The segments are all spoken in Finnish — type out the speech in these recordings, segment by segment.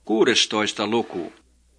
16. luku.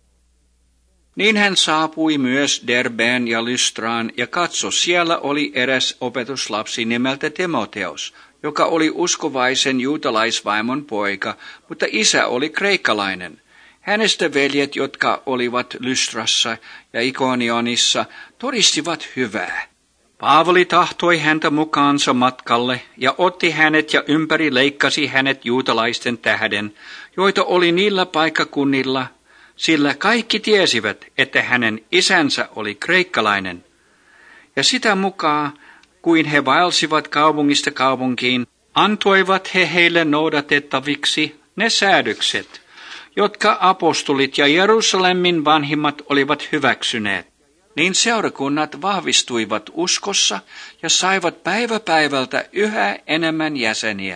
Niin hän saapui myös Derbeen ja Lystraan, ja katso, siellä oli eräs opetuslapsi nimeltä Timoteos, joka oli uskovaisen juutalaisvaimon poika, mutta isä oli kreikkalainen. Hänestä veljet, jotka olivat Lystrassa ja Ikonionissa, todistivat hyvää. Paavali tahtoi häntä mukaansa matkalle ja otti hänet ja ympäri leikkasi hänet juutalaisten tähden, joita oli niillä paikkakunnilla, sillä kaikki tiesivät, että hänen isänsä oli kreikkalainen. Ja sitä mukaan, kuin he vaelsivat kaupungista kaupunkiin, antoivat he heille noudatettaviksi ne säädökset, jotka apostolit ja Jerusalemin vanhimmat olivat hyväksyneet. Niin seurakunnat vahvistuivat uskossa ja saivat päivä päivältä yhä enemmän jäseniä.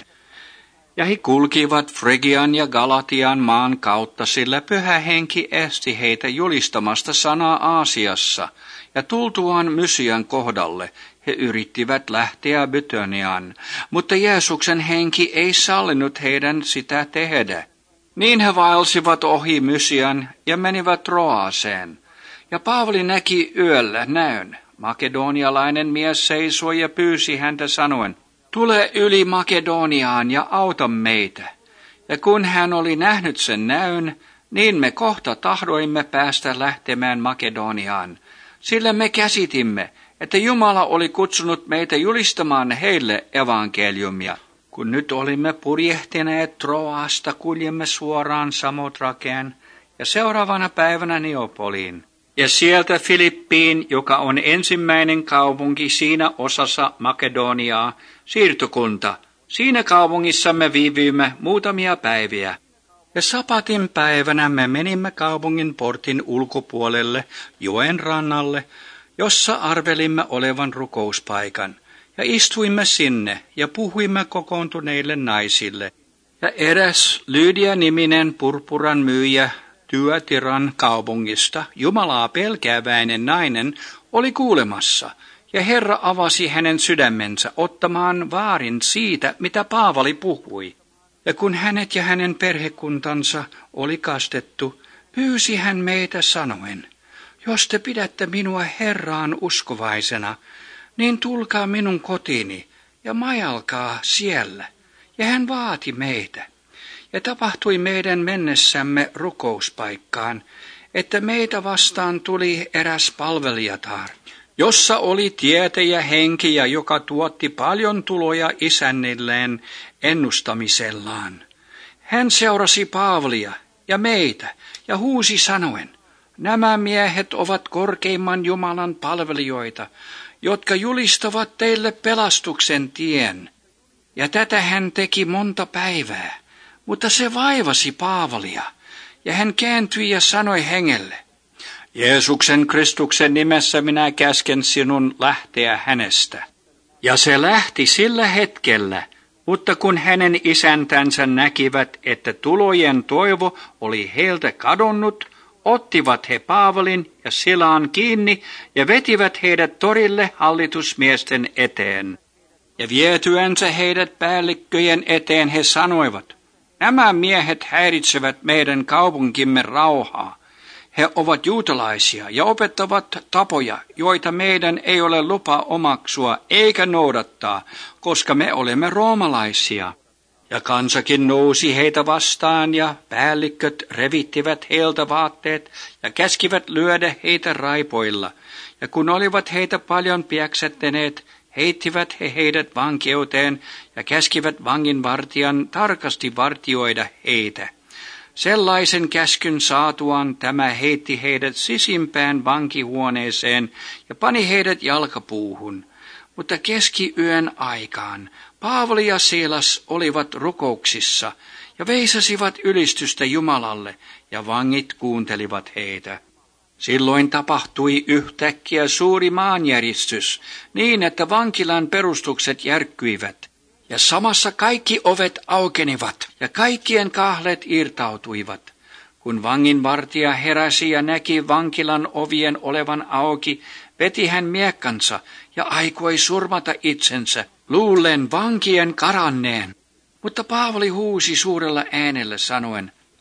Ja he kulkivat Frygian ja Galatian maan kautta, sillä Pyhä Henki esti heitä julistamasta sanaa Aasiassa, ja tultuaan Mysian kohdalle he yrittivät lähteä Bytöniaan, mutta Jeesuksen henki ei sallinut heidän sitä tehdä. Niin he vaelsivat ohi Mysian ja menivät Troaseen. Ja Paavali näki yöllä näyn. Makedonialainen mies seisoi ja pyysi häntä sanoen, tule yli Makedoniaan ja auta meitä. Ja kun hän oli nähnyt sen näyn, niin me kohta tahdoimme päästä lähtemään Makedoniaan, sillä me käsitimme, että Jumala oli kutsunut meitä julistamaan heille evankeliumia. Kun nyt olimme purjehtineet Troasta, kuljemme suoraan Samotrakeen ja seuraavana päivänä Neapoliin. Ja sieltä Filippiin, joka on ensimmäinen kaupunki siinä osassa Makedoniaa, siirtokunta. Siinä kaupungissa me viivyimme muutamia päiviä. Ja sapatin päivänä me menimme kaupungin portin ulkopuolelle, joen rannalle, jossa arvelimme olevan rukouspaikan. Ja istuimme sinne ja puhuimme kokoontuneille naisille. Ja eräs Lydia-niminen purpuran myyjä Tyatiran kaupungista, Jumalaa pelkääväinen nainen, oli kuulemassa, ja Herra avasi hänen sydämensä ottamaan vaarin siitä, mitä Paavali puhui. Ja kun hänet ja hänen perhekuntansa oli kastettu, pyysi hän meitä sanoen, jos te pidätte minua Herraan uskovaisena, niin tulkaa minun kotiini ja majalkaa siellä. Ja hän vaati meitä. Ja tapahtui meidän mennessämme rukouspaikkaan, että meitä vastaan tuli eräs palvelijatar, jossa oli tietäjä henki ja joka tuotti paljon tuloja isännilleen ennustamisellaan. Hän seurasi Paavalia ja meitä ja huusi sanoen, nämä miehet ovat korkeimman Jumalan palvelijoita, jotka julistavat teille pelastuksen tien. Ja tätä hän teki monta päivää. Mutta se vaivasi Paavalia, ja hän kääntyi ja sanoi hengelle, Jeesuksen Kristuksen nimessä minä käsken sinun lähteä hänestä. Ja se lähti sillä hetkellä, mutta kun hänen isäntänsä näkivät, että tulojen toivo oli heiltä kadonnut, ottivat he Paavalin ja Silaan kiinni ja vetivät heidät torille hallitusmiesten eteen. Ja vietyänsä heidät päällikköjen eteen he sanoivat, nämä miehet häiritsevät meidän kaupunkimme rauhaa. He ovat juutalaisia ja opettavat tapoja, joita meidän ei ole lupa omaksua eikä noudattaa, koska me olemme roomalaisia. Ja kansakin nousi heitä vastaan ja päälliköt revittivät heiltä vaatteet ja käskivät lyödä heitä raipoilla. Ja kun olivat heitä paljon piäksättäneet, heittivät he heidät vankeuteen ja käskivät vanginvartijan tarkasti vartioida heitä. Sellaisen käskyn saatuaan tämä heitti heidät sisimpään vankihuoneeseen ja pani heidät jalkapuuhun. Mutta keskiyön aikaan Paavali ja Siilas olivat rukouksissa ja veisasivat ylistystä Jumalalle ja vangit kuuntelivat heitä. Silloin tapahtui yhtäkkiä suuri maanjäristys niin, että vankilan perustukset järkkyivät. Ja samassa kaikki ovet aukenivat ja kaikkien kahlet irtautuivat. Kun vanginvartija heräsi ja näki vankilan ovien olevan auki, veti hän miekkansa ja aikoi surmata itsensä, luullen vankien karanneen. Mutta Paavali huusi suurella äänellä sanoen,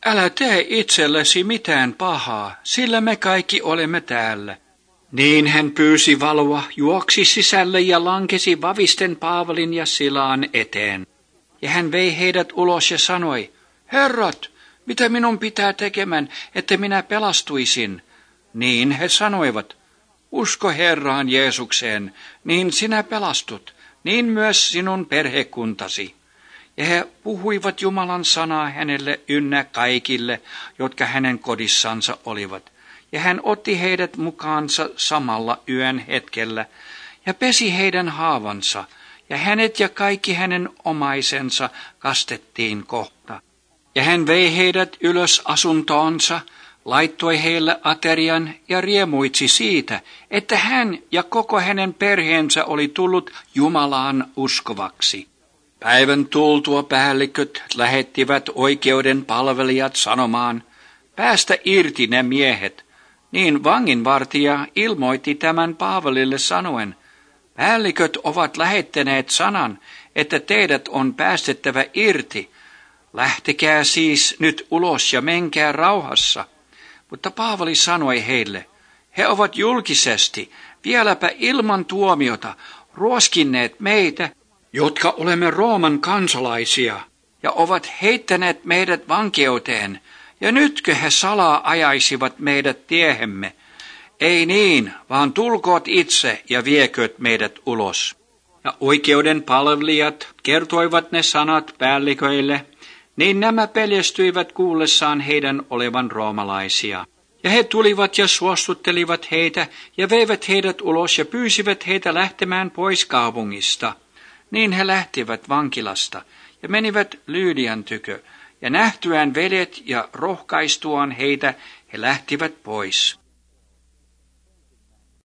älä tee itsellesi mitään pahaa, sillä me kaikki olemme täällä. Niin hän pyysi valoa, juoksi sisälle ja lankesi vavisten Paavalin ja Silaan eteen. Ja hän vei heidät ulos ja sanoi, herrat, mitä minun pitää tekemään, että minä pelastuisin? Niin he sanoivat, usko Herraan Jeesukseen, niin sinä pelastut, niin myös sinun perhekuntasi. Ja he puhuivat Jumalan sanaa hänelle ynnä kaikille, jotka hänen kodissansa olivat. Ja hän otti heidät mukaansa samalla yön hetkellä ja pesi heidän haavansa, ja hänet ja kaikki hänen omaisensa kastettiin kohta. Ja hän vei heidät ylös asuntoonsa, laittoi heille aterian ja riemuitsi siitä, että hän ja koko hänen perheensä oli tullut Jumalaan uskovaksi. Päivän tultua päälliköt lähettivät oikeuden palvelijat sanomaan, päästä irti ne miehet. Niin vanginvartija ilmoitti tämän Paavalille sanoen, päälliköt ovat lähettäneet sanan, että teidät on päästettävä irti. Lähtekää siis nyt ulos ja menkää rauhassa. Mutta Paavali sanoi heille, he ovat julkisesti, vieläpä ilman tuomiota, ruoskinneet meitä, jotka olemme Rooman kansalaisia, ja ovat heittäneet meidät vankeuteen, ja nytkö he salaa ajaisivat meidät tiehemme? Ei niin, vaan tulkoot itse ja viekööt meidät ulos. Ja oikeuden palvelijat kertoivat ne sanat päälliköille, niin nämä peljestyivät kuullessaan heidän olevan roomalaisia. Ja he tulivat ja suostuttelivat heitä ja veivät heidät ulos ja pyysivät heitä lähtemään pois kaupungista. Niin he lähtivät vankilasta ja menivät Lyydian tykö, ja nähtyään veljet ja rohkaistuaan heitä, he lähtivät pois.